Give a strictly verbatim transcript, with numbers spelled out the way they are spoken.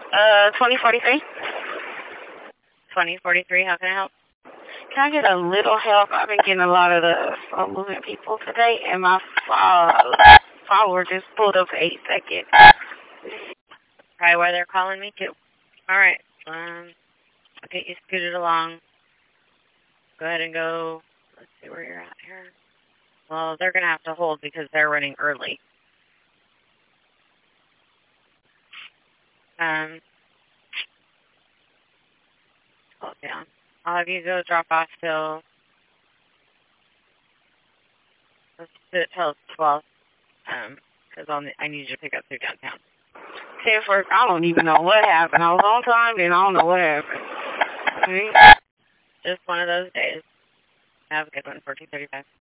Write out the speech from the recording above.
Uh, twenty forty-three. twenty forty-three, how can I help? Can I get a little help? I've been getting a lot of the slow moving people today, and my uh, follower just pulled up for eight seconds. Probably why they're calling me too. All right, um, I'll get you scooted along. Go ahead and go. Let's see where you're at here. Well, they're gonna have to hold because they're running early. Um, hold down. I'll have you go drop off till. Let's do it till twelve. Um, because I'll I need you to pick up through downtown. See, first, I don't even know what happened. I was on time, and I don't know what happened. Okay? Just one of those days. Have a good one, fourteen thirty-five.